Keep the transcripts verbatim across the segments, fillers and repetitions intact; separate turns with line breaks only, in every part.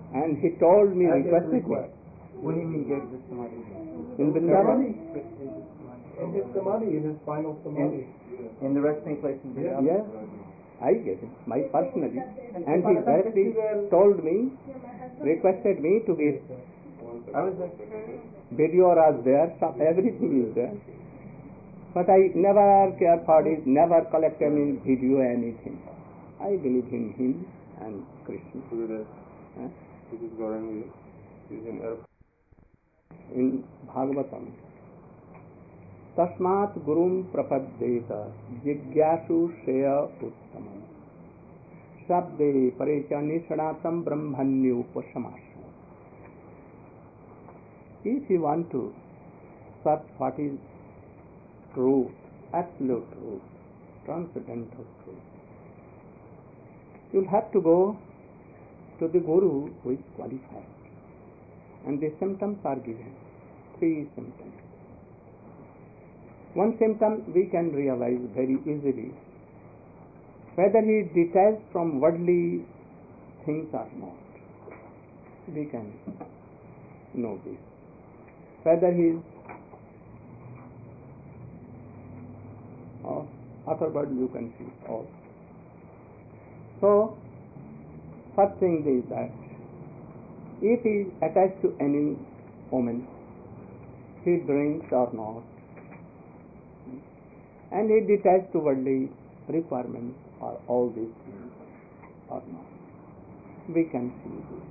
And he told me,
At his
requested me.
request.
When he mean gave the samadhi?
In Vrindavan?
In his samadhi, in his final samadhi.
In, in the resting place in Vrindavan?
Yes, I gave him, my personally. And he directly told me, requested me to give.
I was there.
Video was there, some, everything is there. But I never care for it, never collect any video, anything. I believe in him and Krishna. Huh?
This is Gaurangi. Is in Arab.
In Bhagavatam. Tasmat gurum prapaddeta jigyasu shreya uttamam sabde parecha nishanatam brahmanyupasamasu. If you want to search what is truth, absolute truth, transcendental truth, you'll have to go to the Guru who is qualified. And the symptoms are given, three symptoms. One symptom we can realize very easily, whether he is detached from worldly things or not. We can know this. Whether he is of other world, you can see all. So, first thing is that if he is attached to any woman, he drinks or not, and he is detached to worldly requirements or all these things or not, we can see this.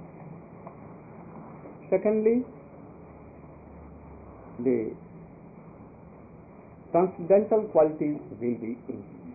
Secondly, the transcendental qualities will be in him.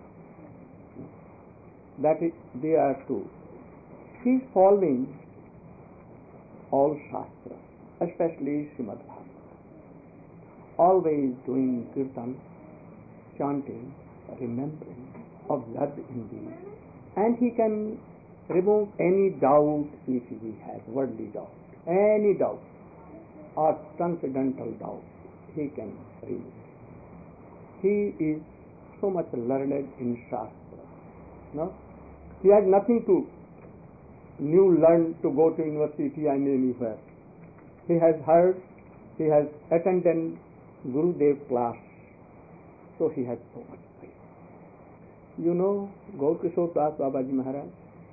That is, they are two. He is following all Shastras, especially Srimad Bhagavatam. Always doing kirtan, chanting, remembering, observed in these. And he can remove any doubt if he has, worldly doubt, any doubt or transcendental doubt, he can remove. He is so much learned in Shastra. No? He has nothing to new learn to go to university and anywhere. He has heard, he has attended Gurudev class, so he has so much faith. You know Gaur Kishore Das Babaji Maharaj,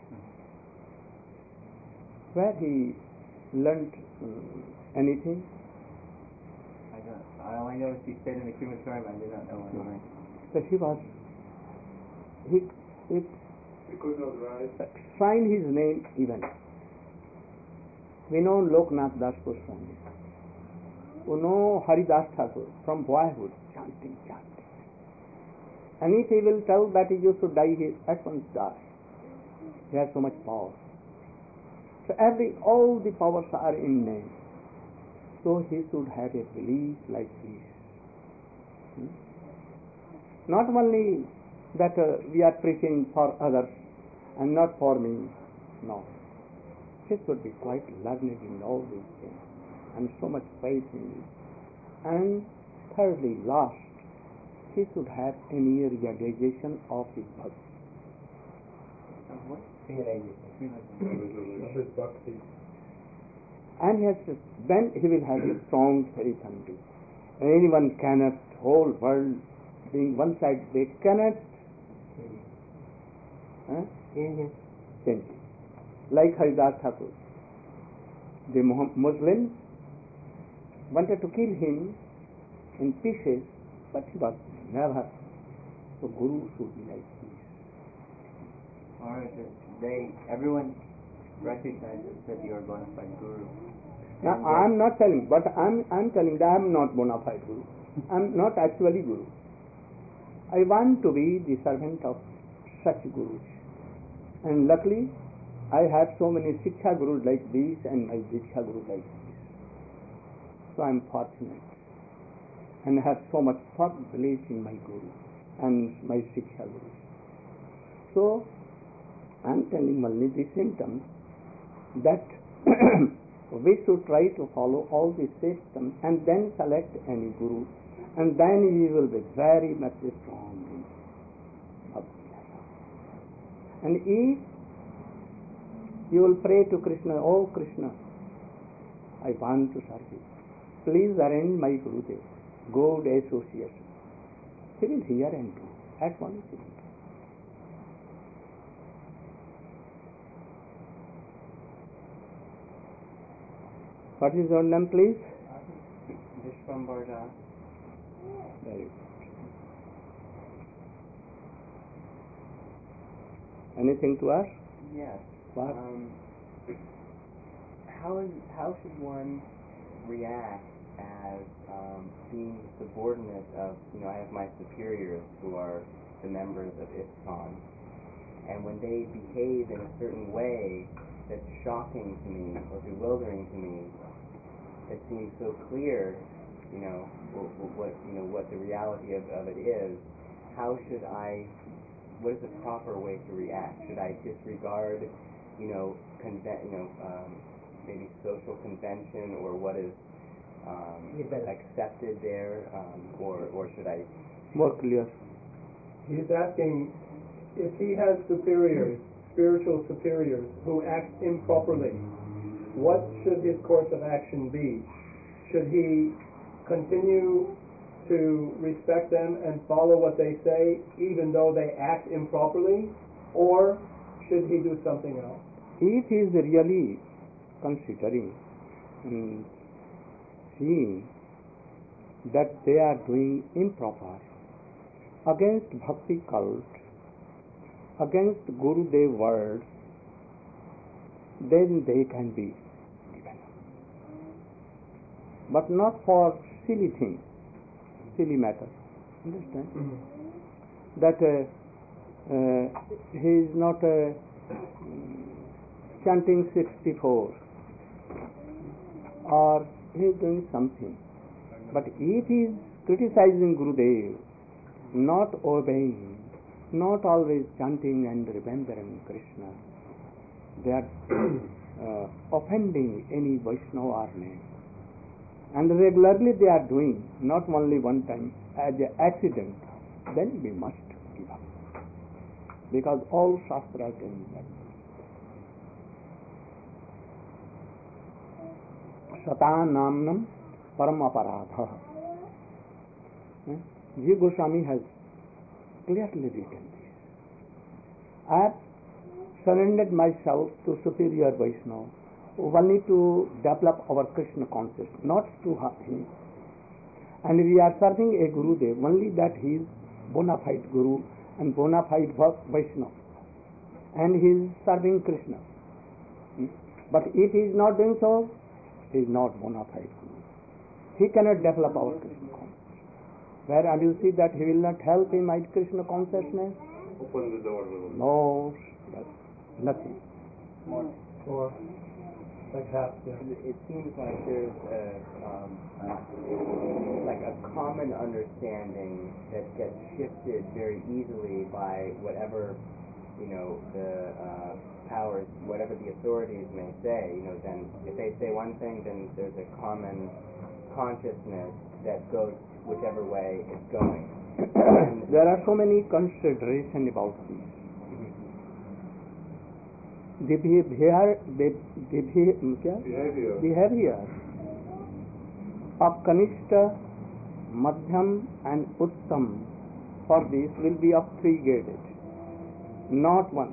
where he learnt um, anything?
I don't. I only know what he said in the crematorium. I did not know what he learned.
That he was, he, he
He could not rise.
signed his name even. We know Loknath Das Goswami. We know Haridas Thakur from boyhood, chanting, chanting. And if he will tell that you should die, he at once die. He has so much power. So every, all the powers are in name. So he should have a belief like this. Hmm? Not only that uh, we are preaching for others and not for me. No. He should be quite learned in all these things and so much faith in it. And thirdly, last, he should have a mere realization of his bhakti.
What?
Of his bhakti.
And he has to, then he will have a strong certainty. Anyone cannot, whole world being one side, they cannot huh? change him. Like Haridas Thakur. The Muslims wanted to kill him in pieces, but he was never. So Guru should be like this.
Or is it they, everyone recognizes that you are bona fide Guru.
Now I am not telling, but I am I am telling that I am not bona fide Guru. I am not actually Guru. I want to be the servant of such Gurus. And luckily, I have so many Siksha Gurus like these and my Diksha Guru like this. So I am fortunate. And have so much firm belief in my Guru and my Siksha Guru. So, I am telling only the symptoms that we should try to follow all these systems and then select any Guru, and then he will be very much strong in Bhakti. And if You will pray to Krishna, oh Krishna, I want to serve you. Please arrange my Gurudev, good association. He will hear and do at once. What is your name, please?
Vishwambara Das.
Very good. Anything to ask?
Yes.
What?
Um, how is how should one react as um, being subordinate of, you know, I have my superiors who are the members of ISKCON, and when they behave in a certain way that's shocking to me or bewildering to me, it seems so clear, you know, what, what you know what the reality of, of it is. How should I? What is the proper way to react? Should I disregard, you know, conven- you know, um, maybe social convention or what is um, accepted there, um, or or should I?
More clear.
He's asking if he has superiors, spiritual superiors, who act improperly, what should his course of action be? Should he continue to respect them and follow what they say even though they act improperly, or should he do something else?
If he is really considering and seeing that they are doing improper against bhakti cult, against Gurudev words, then they can be given. But not for silly things, silly matters. Understand?
Mm-hmm.
That uh, uh, he is not uh, chanting sixty-four or he is doing something. But if he is criticizing Gurudev, not obeying, not always chanting and remembering Krishna, they are uh, offending any Vaishnava or name. And regularly they are doing, not only one time, as an accident, then we must give up. Because all Shastras tell that. Sata namnam param aparadha. G. Goswami has clearly written this. I have surrendered myself to superior Vaishnava only to develop our Krishna consciousness, not to him. And we are serving a Gurudev only that he is bona fide Guru and bona fide Vaishnava. And he is serving Krishna. But if he is not doing so, he is not bona fide Guru. He cannot develop our Krishna consciousness. Where and you see that he will not help in my Krishna consciousness?
Open the door.
No, yes, nothing.
More.
Or like half, yeah.
It seems like there's a, um, like a common understanding that gets shifted very easily by whatever, you know, the uh, powers, whatever the authorities may say. You know, then if they say one thing, then there's a common consciousness that goes whichever way it's going.
There are so many considerations about this. The behavior, the, the
Behavior.
behavior of Kanishta, Madhyam and Uttam for this will be of three graded, not one.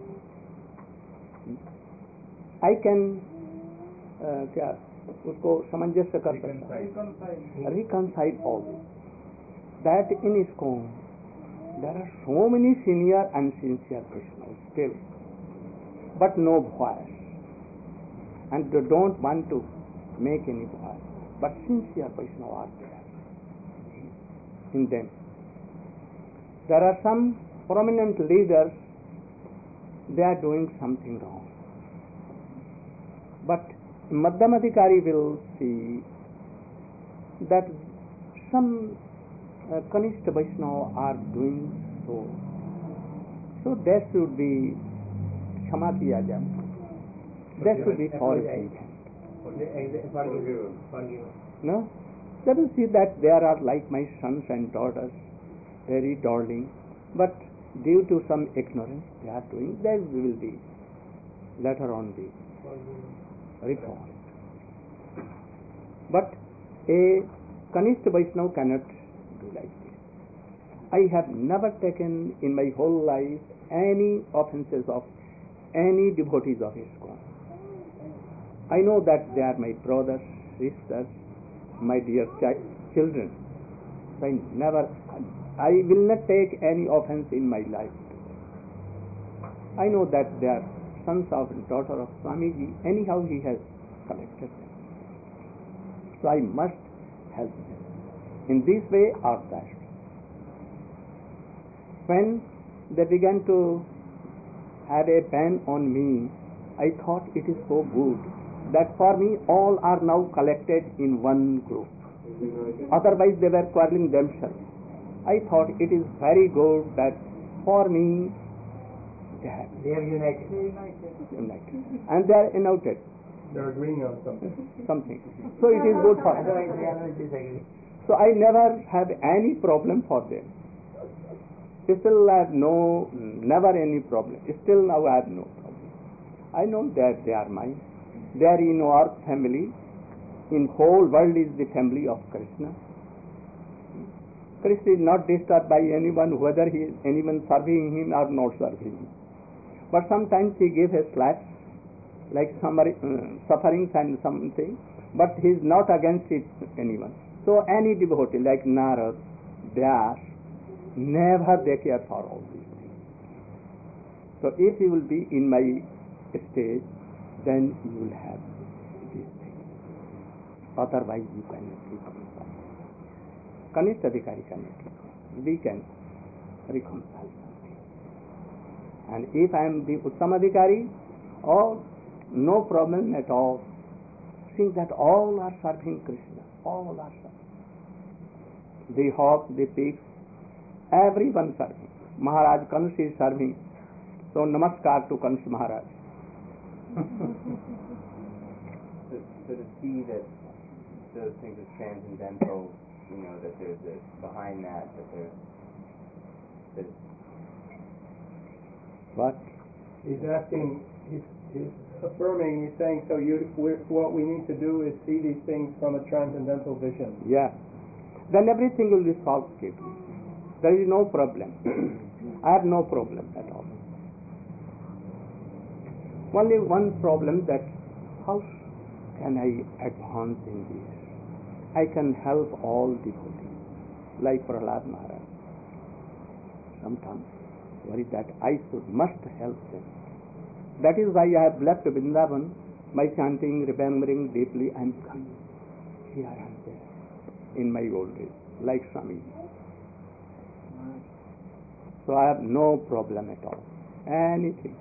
I can uh, क्या उसको सामंजस्य कर सकता हूँ, reconcile all this. That in ISKCON there are so many senior and sincere Vaishnavas still, but no voice, and they don't want to make any voice, but sincere Vaishnavas are there in them. There are some prominent leaders, they are doing something wrong, but Madhyamadhikari will see that some uh, Kanishta Vaishnava are doing so. So that should be Kshama kiya jaye. That should be forgiven. No? They will see that they are like my sons and daughters, very darling, but due to some ignorance they are doing, they will be later on be reformed. But a Kanishta Vaishnava cannot do like this. I have never taken in my whole life any offenses of any devotees of ISKCON. I know that they are my brothers, sisters, my dear chi- children. So I never, I will not take any offense in my life. I know that they are sons of and daughter of Swamiji. Anyhow, he has collected them. So I must help them in this way or that. When they began to have a ban on me, I thought it is so good that for me all are now collected in one group. Otherwise they were quarreling themselves. I thought it is very good that for me they have
They are united.
united. And they are united.
They're agreeing on something.
Something. So it is good for them. So I never had any problem for them. Still I have no, never any problem. Still now I have no problem. I know that they are mine. They are in our family. In whole world is the family of Krishna. Krishna is not disturbed by anyone, whether he is anyone serving him or not serving him. But sometimes he gives a slap, like some uh, sufferings and something, but he is not against it, anyone. So any devotee like Narad, Vyas, never they care for all these things. So if you will be in my stage, then you will have these things. Otherwise you cannot reconcile. Kanishta Adhikari cannot reconcile. We can reconcile something. And if I am the Uttam Adhikari, oh, no problem at all. See that all are serving Krishna. All are serving. The hawk, the pigs, everyone serving. Maharaj Kansa is serving. So namaskar to Kansa Maharaj.
So, so to see that those things are transcendental, you know, that there's a, behind that, that there's, that
What?
He's asking, he's, he's affirming, he's saying, so you, we're, what we need to do is see these things from a transcendental vision.
Yeah. Then everything will be solved quickly. There is no problem. I have no problem at all. Only one problem, that how can I advance in this? I can help all devotees, like Prahlad Maharaj. Sometimes worry that I should must help them. That is why I have left Vrindavan by chanting, remembering deeply, I am coming here and there in my old age, like Swami. So I have no problem at all. Anything.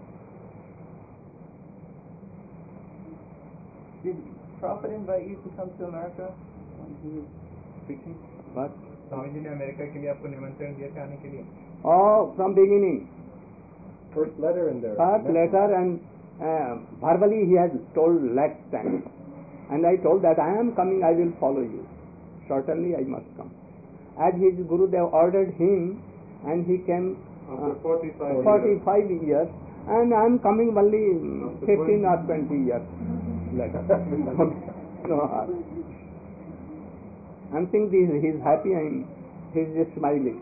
Did Prabhupada invite you to come to America when he was preaching?
What?
Swami ji ने America के लिए आपको निमंत्रण दिया था आने के लिए?
Oh, from beginning.
First letter in there.
First letter, and uh, verbally he has told next time. And I told that I am coming, I will follow you. Certainly I must come. As his Gurudev ordered him, and he came uh,
After forty-five,
forty-five years, and I am coming only um, fifteen or twenty years later. No, I'm thinking he is happy and he is just smiling.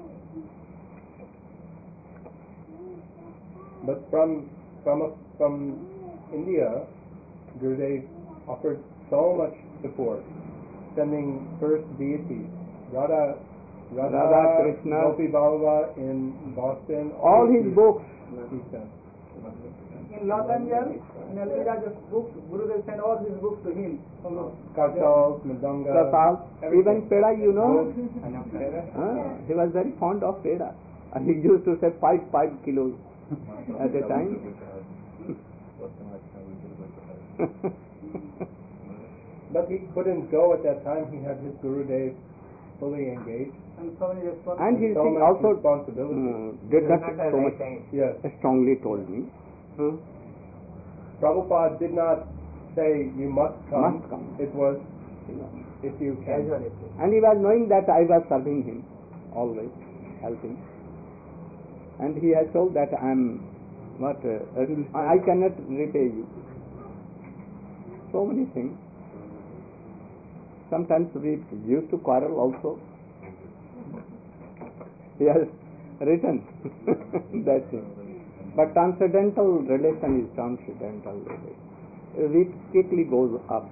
But from from a, from India, Gurudev offered so much support, sending first deities, Radha, Radha,
Radha, Krishna.
Gopi Baba in Boston.
All his books.
He sent.
In Los Angeles, in Alvira, just books, Gurudev sent all these books to him.
Kartals, Mridanga,
Prasad, even
everything.
Peda, you know,
I know Peda.
ah, he was very fond of Peda. And he used to say five, five kilos at a time.
But he couldn't go at that time. He had his Gurudev fully engaged.
And so many responsibilities.
And he
so
think
much
also
responsibility.
mm, did not so much
Yes.
strongly told me. Hmm?
Prabhupada did not say you must come.
Must come.
It was
You know.
if you can.
And he was knowing that I was serving him, always helping. And he has told that I am what uh, I I cannot repay you. so many things. Sometimes we used to quarrel also. He has written that thing. But transcendental relation is transcendental relation. It quickly goes up.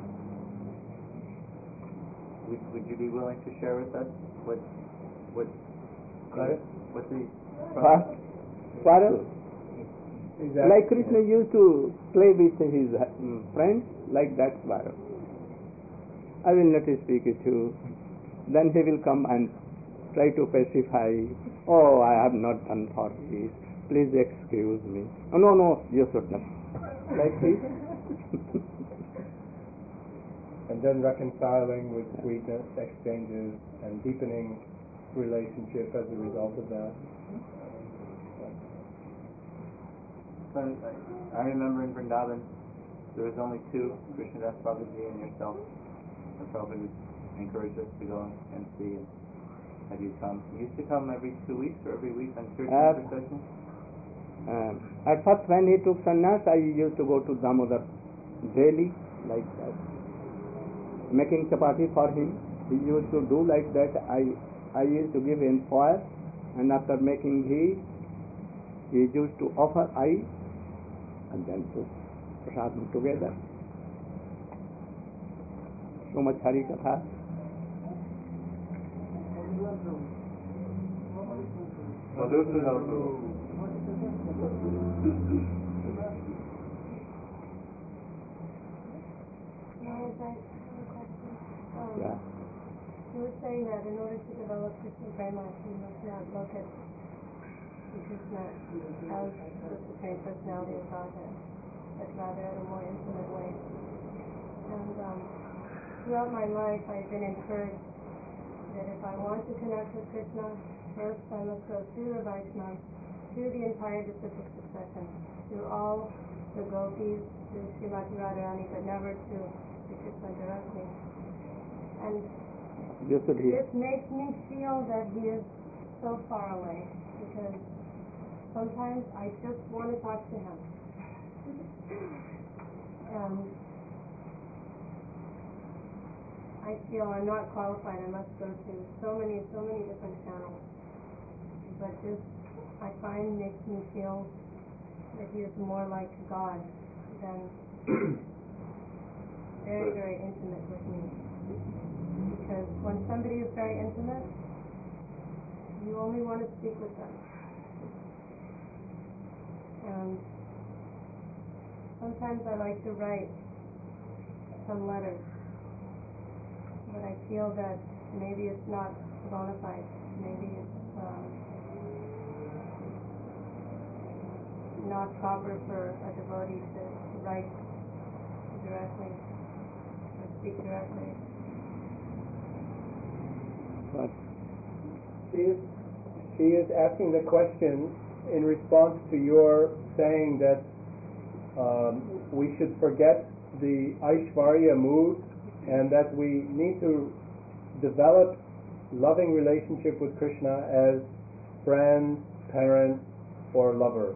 Would, would you be willing to share with us what what
Right.
what the
First, quarrel.
Exactly.
Like Krishna used to play with his mm, friends, like that quarrel. I will not speak it to you. Then he will come and try to pacify. Oh, I have not done for this. Please excuse me. Oh, no, no, you should not. Like this.
And then reconciling with sweetness, exchanges, and deepening relationship as a result of that.
So, I remember in Vrindavan there was only two, Krishnadas Babaji and yourself. And Prabhupada encouraged us to go and see. Have you come? You used to come every two weeks or every week on church
Uh,
sessions?
Um, at first, when he took sannyas, I used to go to Damodar daily, like that, making chapati for him. He used to do like that. I I used to give him fire, and after making ghee, he used to offer I, and then put prasadam together. So much Hari Katha.
Maharaj, I have a question. Um,
Yeah.
You were saying that in order to develop Krishna prema, you must not look at Krishna as the Supreme Personality of Godhead, but rather in a more intimate way. And um, throughout my life, I've been encouraged that if I want to connect with Krishna, first I must go through the Vaishnavas, through the entire disciplic succession, through all the gopis, through Srimati Radharani, but never to Sri Krishna directly. And
You should hear.
this makes me feel that he is so far away, because sometimes I just want to talk to him. And I feel I'm not qualified. I must go through so many, so many different channels. But this, I find, makes me feel that he is more like God than very, very intimate with me. Because when somebody is very intimate, you only want to speak with them. And sometimes I like to write some letters, but I feel that maybe it's not bona fide. Maybe it's um, not proper for a devotee to, to write directly or speak directly.
But
She is, she is asking the question in response to your saying that um, we should forget the Aishvarya mood and that we need to develop loving relationship with Krishna as friend, parent, or lover.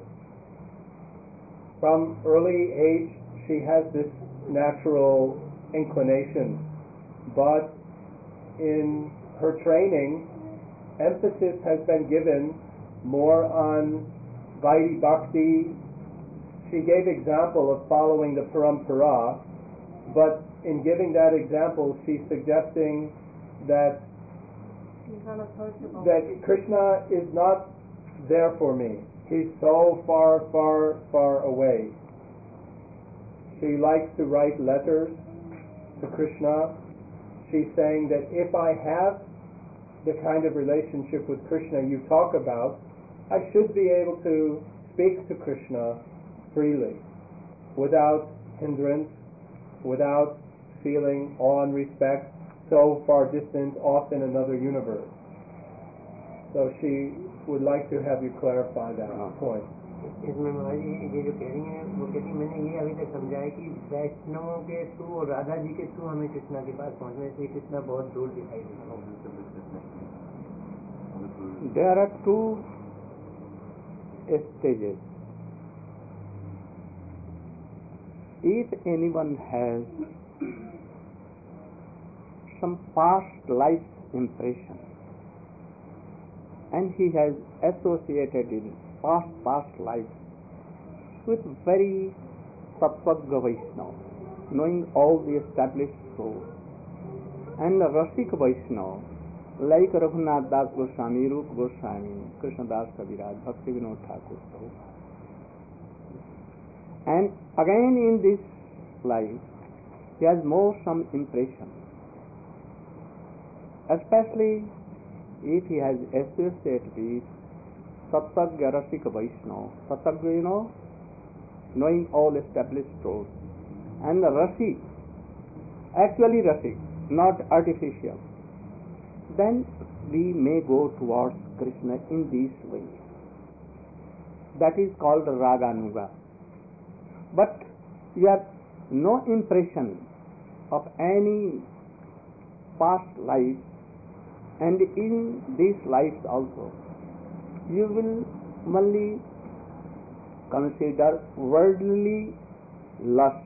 From early age, she has this natural inclination, but in her training, emphasis has been given more on Vaidhi Bhakti. She gave example of following the parampara, but in giving that example, she's suggesting that
He's unapproachable.
that Krishna is not there for me. He's so far, far, far away. She likes to write letters to Krishna. She's saying that if I have the kind of relationship with Krishna you talk about, I should be able to speak to Krishna freely, without hindrance, without feeling awe and respect, so far distant, off in another universe. So she would like to have you clarify that point.
इसमें महाराज जी ये जो कह रही हैं वो कहती हैं मैंने ये अभी तक समझा है कि वैष्णवों के थ्रू और राधा जी के थ्रू हमें कृष्णा के पास पहुंचने से कृष्णा बहुत दूर दिखाई देता है.
there are two stages. if anyone has some past life impression and he has associated in past past life with very Sattvaga Vaishnava, knowing all the established souls, and Rasik Vaishnava like Raghunath Das Goswami, Rup Goswami, Krishna Das Kaviraj, Bhakti Vinod Thakur, Prabhupada. And again in this life he has more some impression, especially if he has associated with Sattvaga Rasika Vaishnava. Sattvaga, you know, knowing all established truths, and Rasik, actually Rasik, not artificial, then we may go towards Krishna in this way. That is called Raganuga. But you have no impression of any past life, and in these lives also you will only consider worldly lust.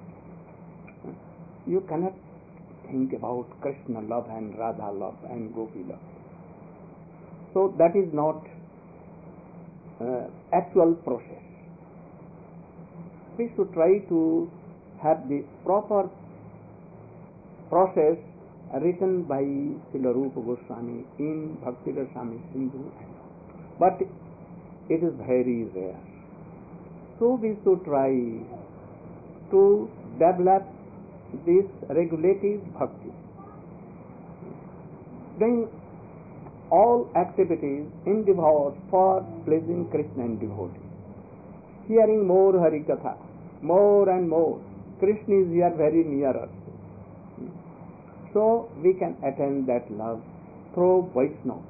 You cannot think about Krishna love and Radha love and Gopi love. So that is not uh, actual process. We should try to have the proper process written by Srila Rupa Goswami in Bhakti Rasamrita Sindhu, but it is very rare. So we should try to develop this regulative bhakti, doing all activities endeavors for pleasing Krishna and devotee, hearing more Hari Katha, more and more. Krishna is here very near us, so we can attain that love through Vaishnava.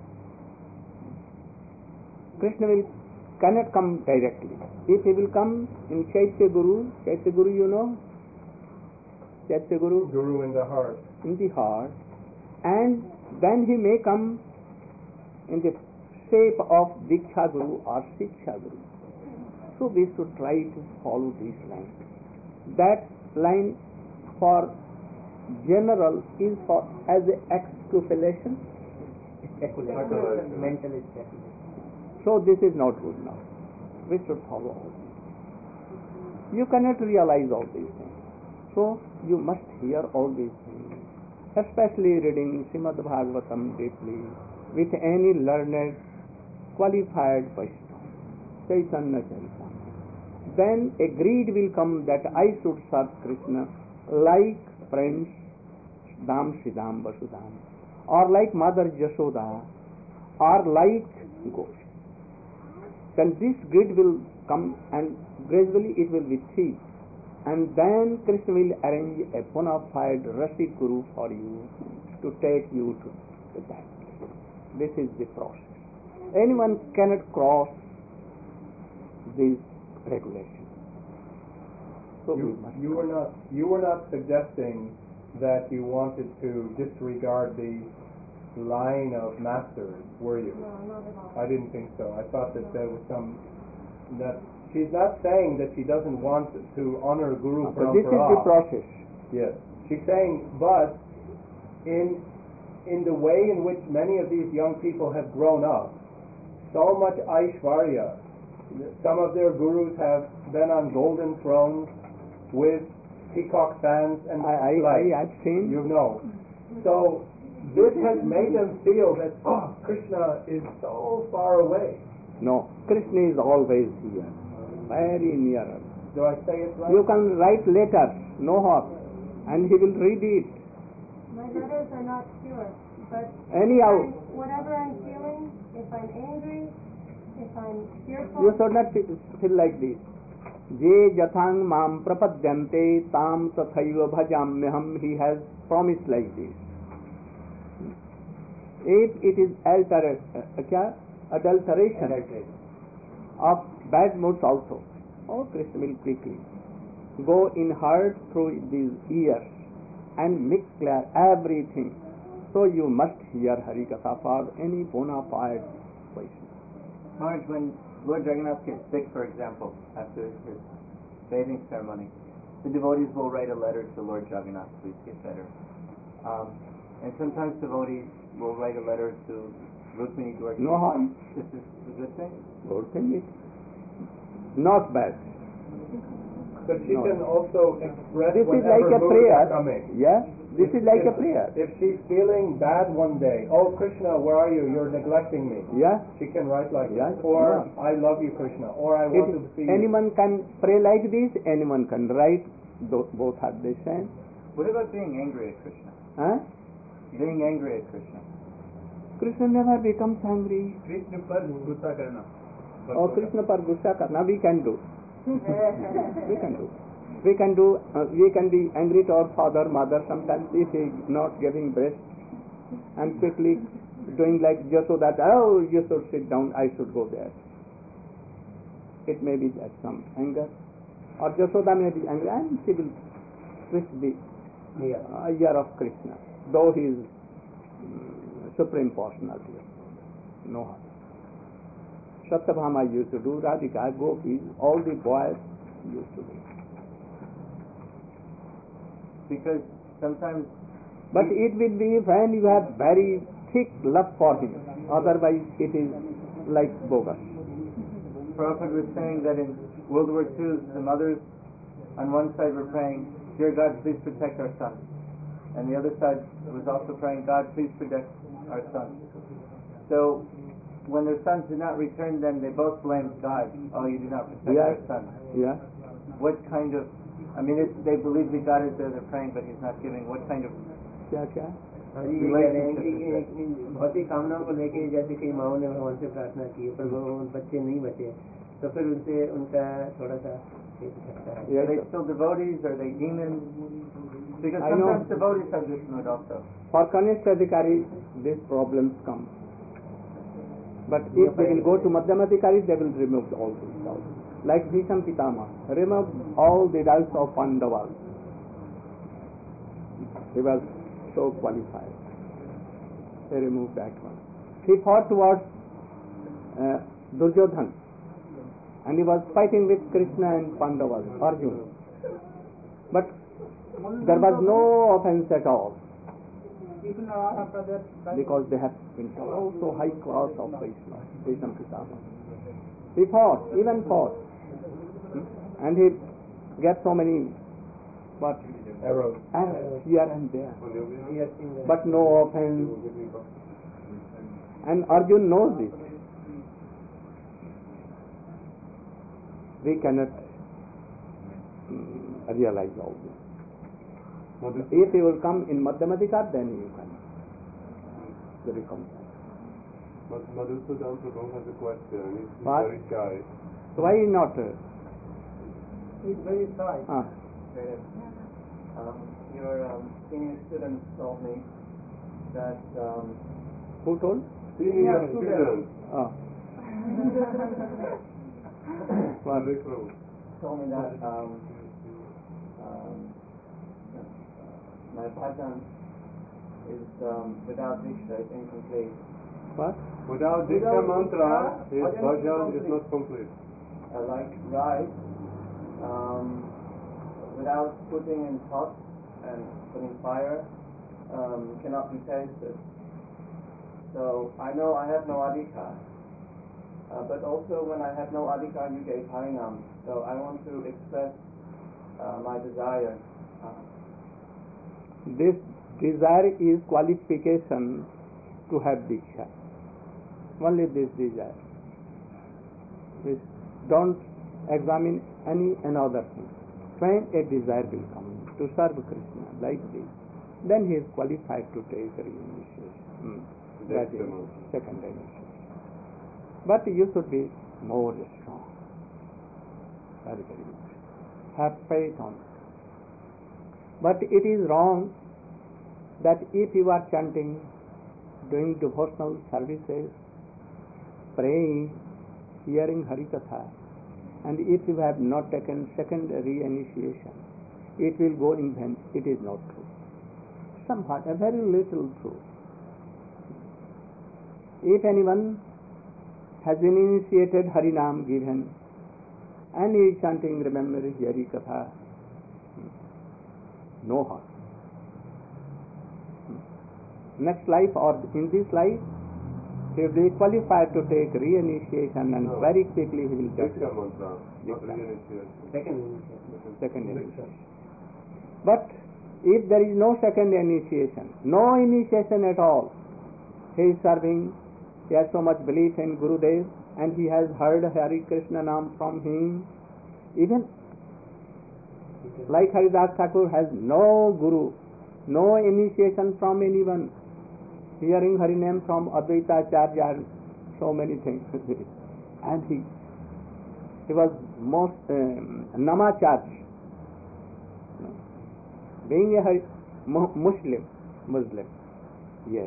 Krishna will cannot come directly. If he will come in Chaitya Guru, Chaitya Guru you know, Chaitya Guru,
Guru in the heart,
in the heart, and then he may come in the shape of Diksha Guru or Shiksha Guru. So we should try to follow this line. That line for general is for as a exculpation.
Speculation. Mental speculation.
So this is not good enough. We should follow all this. You cannot realize all these things. So you must hear all these things, especially reading Srimad Bhagavatam deeply with any learned, qualified Vaishnava, Chaitanya Charitamrita. Then a greed will come that I should serve Krishna like friends Dham Shridham Vasudham, or like Mother Jashoda, or like Gopi. Then this greed will come and gradually it will be thick, and then Krishna will arrange a bona fide Rasik Guru for you to take you to that. This is the process. Anyone cannot cross these regulations. So
you,
we must
you were not you were not suggesting that you wanted to disregard the line of masters, were you?
No, not at all.
I didn't think so. I thought that there was some that she's not saying that she doesn't want to honor Guru
But this is the
Parampara.
process.
Yes, she's saying, but in in the way in which many of these young people have grown up, so much Aishvarya. Some of their gurus have been on golden thrones with peacock fans and
I, I,
flags.
I have seen.
You know. So this has made them feel that, oh, Krishna is so far away.
No, Krishna is always here, very near us.
Do I say it right?
You can write letters, no harm, and he will read it.
My letters are not pure, but
Anyhow,
whatever I'm feeling, if I'm angry, if I'm fearful,
you should not feel feel like this. Je jathang mam prapadyante tam tathaiva bhajamyaham. He has promised like this. If it is alter, uh, kya? adulteration of bad moods also, oh, Krishna will quickly go in heart through these ears and make clear everything. So you must hear Hari Katha for any bona fide person.
Maharaj, when Lord Jagannath gets sick, for example, after his bathing ceremony, the devotees will write a letter to Lord Jagannath, please get better. Um, and sometimes devotees will write a letter to Rukmini Dwarka.
No harm.
This is a good thing?
Good thing is not bad.
But she
No.
can also express
This is
whenever
like a
moods
prayer.
are coming.
Yeah, this
If-
is like a
if-
prayer.
If she's feeling bad one day, oh Krishna, where are you? You're neglecting me.
Yeah.
She can write like
Yeah,
that. Or
yeah.
I love you, Krishna. Or I
It
want
is-
to see
anyone can pray like this, anyone can write, Tho- both are the same.
What about being angry at Krishna?
Huh?
Being angry at Krishna.
Krishna never becomes angry.
Krishna पर गुस्सा करना
Or Krishna par gussa karna, we can do. We can do. We can do. Uh, we can be angry to our father, mother. Sometimes if he is not giving breast, and quickly doing like just so that oh you should sit down, I should go there. It may be that some anger, or Jasoda may be angry, and she will twist the
Yeah.
uh, ear of Krishna, though he is um, supreme personality. No harm. Satyabhama used to do, Radhika, Gopis, all the boys used to do.
Because sometimes,
But it will be when you have very thick love for him, otherwise it is like bogus.
Prabhupada was saying that in World War Two, the mothers on one side were praying, "Dear God, please protect our son," and the other side was also praying, "God, please protect our son." So, when their sons did not return, then they both blamed God. "Oh, you did not protect
Yes.
our son."
Yeah.
What kind of? I mean, it's, they believe that God is there, they're praying, but He's not giving. What kind of?
क्या क्या
हाँ जी, ये कह रहे हैं कि कि भौतिक कामनाओं को लेके जैसे कई माओ ने भगवान से प्रार्थना की है, पर वो बच्चे नहीं बचे, तो फिर उनसे उनका थोड़ा सा ये दिखता है।
Are they still devotees? Are they demons? Because
I know.
sometimes devotees have this mood also.
For Kanishta Adhikari, these problems come. But if they will go to Madhyamadhikari, they will remove all these doubts. Like Bhisham Pitama, remove all the doubts of Pandavas. He was so qualified. They removed that one. He fought towards uh, Duryodhan, and he was fighting with Krishna and Pandavas, Arjuna. But there was no offense at all,
People are after that.
because they have been also high class of Vaishnava, Bhisham Pitama. He fought, even fought, and he get so many what
arrows.
arrows here and there,
Yes, in the-
but no offense. And Arjun knows this. We cannot mm, realize all this. If you will come in Madhyamadhikar, then you can the reconcile.
Madhusudan Prabhu has a question. He's
What?
very shy.
So why not? Uh,
He's very shy.
ah,
Um, your um, senior students told me that um,
who told?
Senior
student.
student.
Ah, what?
Vivek Prabhu.
told me that um, um, my bhajan is um, without diksha, is incomplete.
What?
Without Diksha
Without
mantra,
Diksha,
his
bhajan is
bhajan is
complete.
not complete.
Uh, like rice, um, without putting in pot and putting fire, um, cannot be tasted. So I know I have no adhikar. Uh, but also when I have no adhikar, you gave harinam. So I want to express uh, my desire. Uh,
This desire is qualification to have Diksha. Only this desire. This, don't examine any another thing. When a desire will come to serve Krishna like this, then he is qualified to take reinitiation. Hmm. That is second initiation. But you should be more strong. Very, very good. Have faith on it. But it is wrong that if you are chanting, doing devotional services, praying, hearing Harikatha, and if you have not taken second reinitiation, it will go in vain. It is not true. Somewhat, a very little true. If anyone has been initiated Harinam given, and he is chanting, remember Harikatha, no heart. Next life or in this life, he will be qualified to take reinitiation and
No.
very quickly he will get
Diksha mantra, not
Diksha.
reinitiation.
second initiation.
second initiation. But if there is no second initiation, no initiation at all, he is serving, he has so much belief in Gurudev and he has heard Hari Krishna Nam from him. Even like Haridas Thakur has no Guru, no initiation from anyone, hearing Hari name from Advaita Acharya and so many things. And he he was most um, Namacharya. Being a Hari, mu- Muslim, Muslim, yes.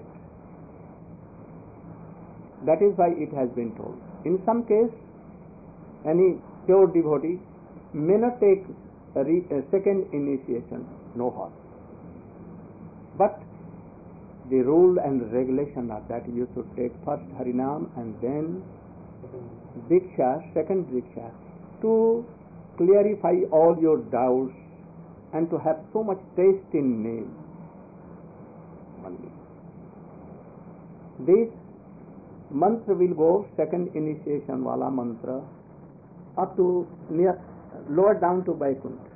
That is why it has been told. In some case, any pure devotee may not take a, re- a second initiation, no harm. But the rule and regulation are that you should take first Harinam and then Diksha, second Diksha, to clarify all your doubts and to have so much taste in name. Only. This mantra will go, second initiation wala mantra, up to near, lower down to Vaikuntha.